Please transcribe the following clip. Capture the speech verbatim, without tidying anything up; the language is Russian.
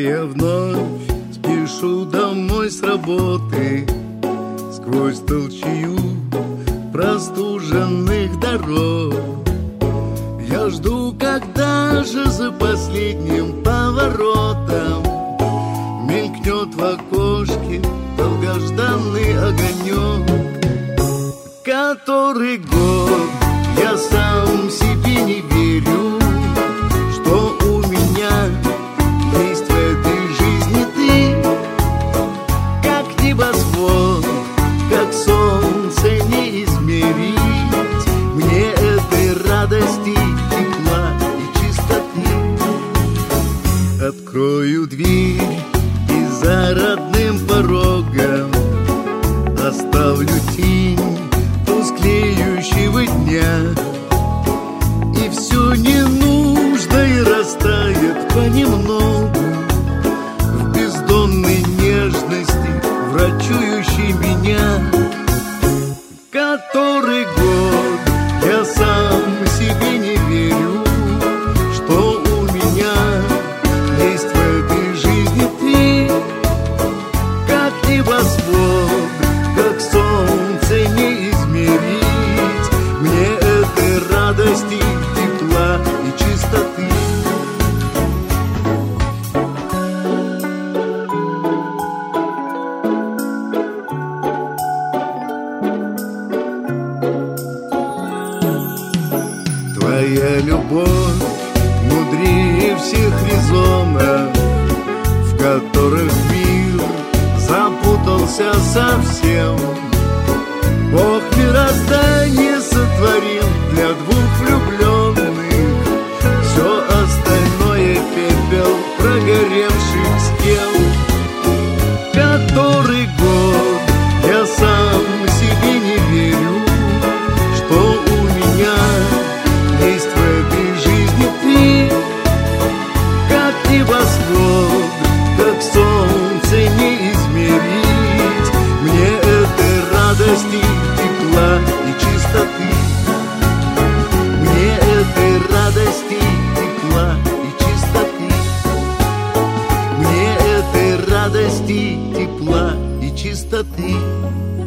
я вновь спешу домой с работы, сквозь толчью простуженных дорог. Я жду, когда же за последним поворотом мелькнет в окошке долгожданный огонек. Который год я сам себе не верю, что у меня есть в этой жизни ты. Как небосвод, как солнце не измерить мне этой радости, тепла и чистоты. Открою дверь и за родным порогом оставлю тень тусклеющего дня, и все ненужное растает понемногу в бездонной нежности, врачующей меня. Который год я сам себе не верю, что у меня есть в этой жизни ты. Как небосвод, как солнце не измерить мне этой радости, тепла и чистоты. Твоя любовь мудрее всех резонов, в которых мир запутался совсем. Бог мироздание сотворил для двух влюбленных, все остальное пепел прогоревших стен. Который год я сам себе не верю, что у меня есть в этой жизни ты. Как небосвод, как солнце не измерить мне этой радости, тепла и чистоты. Мне этой радости, тепла и чистоты. Мне этой радости, тепла и чистоты.